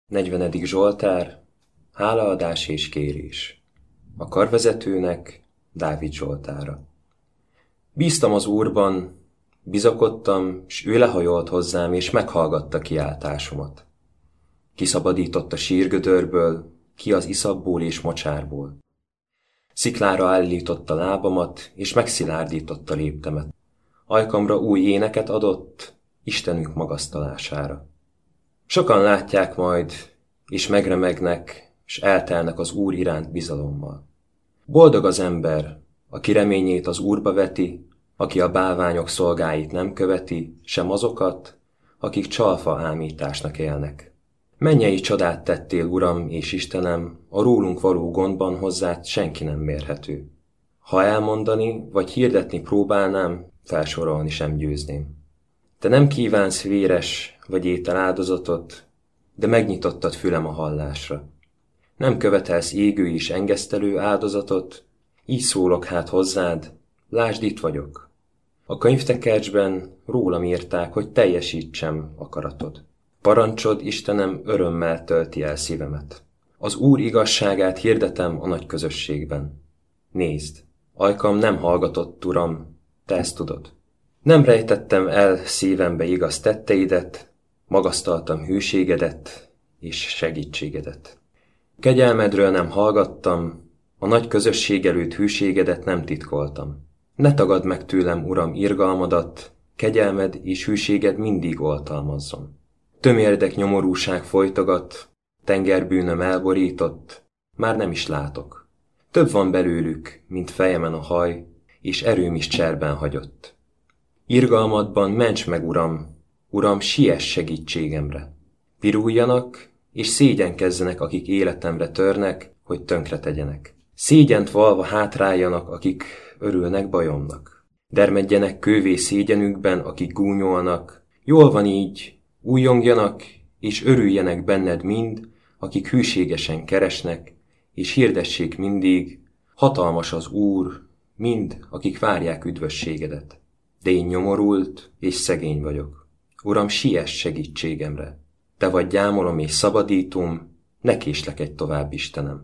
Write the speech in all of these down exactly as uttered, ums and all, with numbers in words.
negyvenedik Zsoltár, hálaadás és kérés. A karvezetőnek, Dávid Zsoltára. Bíztam az Úrban, bizakodtam, s ő lehajolt hozzám, és meghallgatta kiáltásomat. Kiszabadított a sírgödörből, ki az iszapból és mocsárból. Sziklára állította lábamat, és megszilárdította léptemet. Ajkamra új éneket adott, Istenünk magasztalására. Sokan látják majd, és megremegnek, s eltelnek az Úr iránt bizalommal. Boldog az ember, aki reményét az Úrba veti, aki a bálványok szolgáit nem követi, sem azokat, akik csalfa ámításnak élnek. Mennyei csodát tettél, Uram és Istenem, a rólunk való gondban hozzád senki nem mérhető. Ha elmondani vagy hirdetni próbálnám, felsorolni sem győzném. Te nem kívánsz véres vagy étel áldozatot, de megnyitottad fülem a hallásra. Nem követelsz égő és engesztelő áldozatot, így szólok hát hozzád, lásd, itt vagyok. A könyvtekercsben rólam írták, hogy teljesítsem akaratod. Parancsod, Istenem, örömmel tölti el szívemet. Az Úr igazságát hirdetem a nagy közösségben. Nézd, ajkam nem hallgatott, Uram, te ezt tudod. Nem rejtettem el szívembe igaz tetteidet, magasztaltam hűségedet és segítségedet. Kegyelmedről nem hallgattam, a nagy közösség előtt hűségedet nem titkoltam. Ne tagadd meg tőlem, Uram, irgalmadat, kegyelmed és hűséged mindig oltalmazzon. Tömérdek nyomorúság folytogat, tengerbűnöm elborított, már nem is látok. Több van belőlük, mint fejemen a haj, és erőm is cserben hagyott. Irgalmadban ments meg, Uram, Uram, siess segítségemre. Piruljanak, és szégyenkezzenek, akik életemre törnek, hogy tönkre tegyenek. Szégyent valva hátráljanak, akik örülnek bajomnak. Dermedjenek kővé szégyenükben, akik gúnyolnak. Jól van így, újjongjanak, és örüljenek benned mind, akik hűségesen keresnek, és hirdessék mindig, hatalmas az Úr, mind, akik várják üdvösségedet. De én nyomorult és szegény vagyok. Uram, siess segítségemre. Te vagy gyámolom és szabadítom, ne késlek egy tovább, Istenem.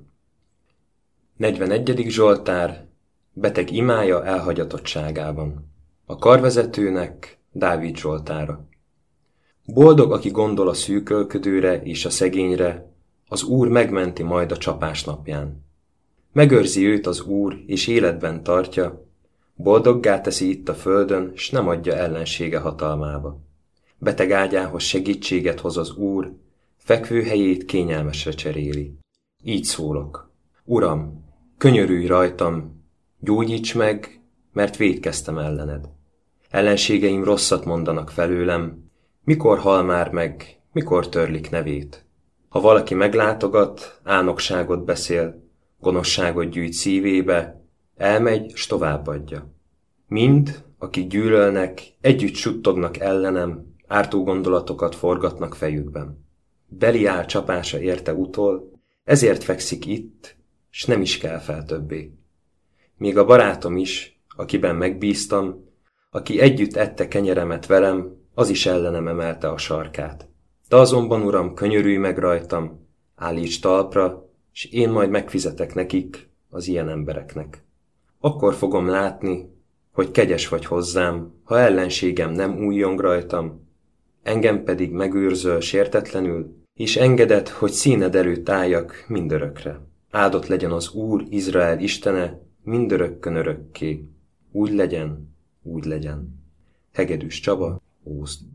negyvenegyedik Zsoltár, beteg imája elhagyatottságában. A karvezetőnek, Dávid Zsoltára. Boldog, aki gondol a szűkölködőre és a szegényre, az Úr megmenti majd a csapás napján. Megőrzi őt az Úr, és életben tartja, boldoggá teszi itt a földön, s nem adja ellensége hatalmába. Beteg ágyához segítséget hoz az Úr, fekvőhelyét kényelmesre cseréli. Így szólok. Uram, könyörülj rajtam, gyógyíts meg, mert vétkeztem ellened. Ellenségeim rosszat mondanak felőlem, mikor hal már meg, mikor törlik nevét. Ha valaki meglátogat, álnokságot beszél, gonoszságot gyűjt szívébe, elmegy, s továbbadja. Mind, akik gyűlölnek, együtt suttognak ellenem, ártó gondolatokat forgatnak fejükben. Beliál csapása érte utol, ezért fekszik itt, s nem is kell fel többé. Még a barátom is, akiben megbíztam, aki együtt ette kenyeremet velem, az is ellenem emelte a sarkát. Te azonban, Uram, könyörülj meg rajtam, állíts talpra, s én majd megfizetek nekik, az ilyen embereknek. Akkor fogom látni, hogy kegyes vagy hozzám, ha ellenségem nem újjong rajtam, engem pedig megőrzöl sértetlenül, és engeded, hogy színed előtt álljak mindörökre. Áldott legyen az Úr, Izrael Istene, mindörökkön örökké. Úgy legyen, úgy legyen. Hegedűs Csaba, Ózd.